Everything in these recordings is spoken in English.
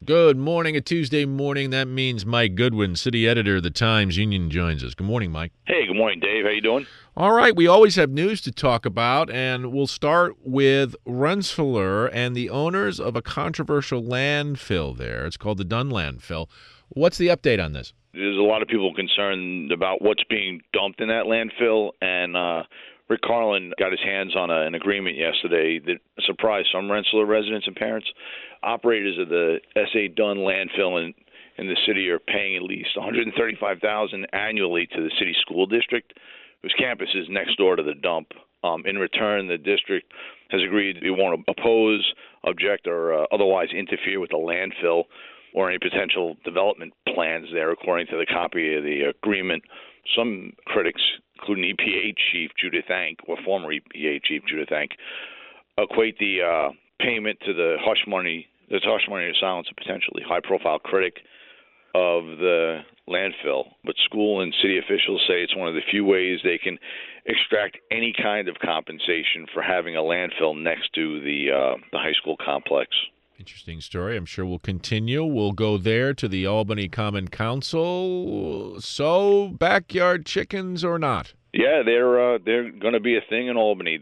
Good morning, a Tuesday morning. That means Mike Goodwin, city editor of the Times-Union, joins us. Good morning, Mike. Hey, good morning, Dave. How you doing? All right, we always have news to talk about, and we'll start with Rensselaer and the owners of a controversial landfill there. It's called the Dunn Landfill. What's the update on this? There's a lot of people concerned about what's being dumped in that landfill, and Rick Carlin got his hands on an agreement yesterday that surprised some Rensselaer residents and parents. Operators of the S.A. Dunn landfill in the city are paying at least $135,000 annually to the city school district, whose campus is next door to the dump. In return, the district has agreed it won't oppose, object, or otherwise interfere with the landfill or any potential development plans there, according to the copy of the agreement. Some critics, including EPA Chief Judith Enck, or former EPA Chief Judith Enck, equate the payment to the hush money to silence a potentially high-profile critic of the landfill. But school and city officials say it's one of the few ways they can extract any kind of compensation for having a landfill next to the high school complex. Interesting story. I'm sure we'll continue. We'll go there to the Albany Common Council. So, backyard chickens or not? Yeah, they're going to be a thing in Albany.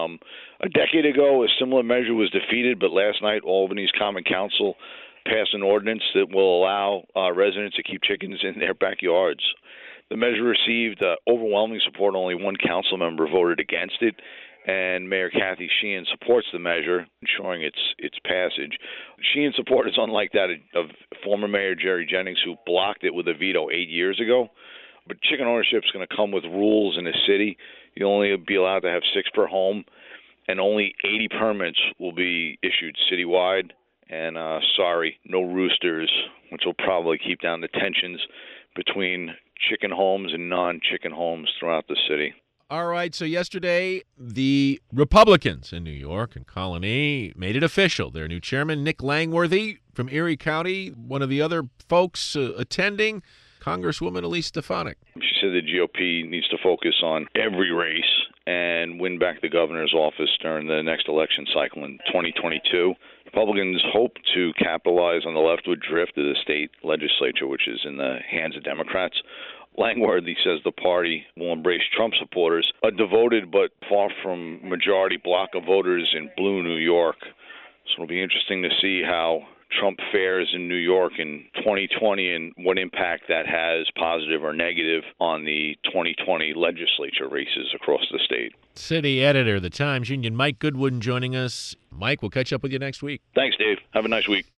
A decade ago, a similar measure was defeated, but last night, Albany's Common Council passed an ordinance that will allow residents to keep chickens in their backyards. The measure received overwhelming support. Only one council member voted against it, and Mayor Kathy Sheehan supports the measure, ensuring its passage. Sheehan's support is unlike that of former Mayor Jerry Jennings, who blocked it with a veto 8 years ago. But chicken ownership is going to come with rules in the city. You'll only be allowed to have 6 per home, and only 80 permits will be issued citywide. And sorry, no roosters, which will probably keep down the tensions between chicken homes and non-chicken homes throughout the city. All right, so yesterday, the Republicans in New York and Colony made it official. Their new chairman, Nick Langworthy from Erie County, one of the other folks attending, Congresswoman Elise Stefanik. She said the GOP needs to focus on every race and win back the governor's office during the next election cycle in 2022. Republicans hope to capitalize on the leftward drift of the state legislature, which is in the hands of Democrats. Langworthy says the party will embrace Trump supporters, a devoted but far from majority bloc of voters in blue New York. So it'll be interesting to see how Trump fares in New York in 2020 and what impact that has, positive or negative, on the 2020 legislature races across the state. City editor of the Times-Union, Mike Goodwin, joining us. Mike, we'll catch up with you next week. Thanks, Dave. Have a nice week.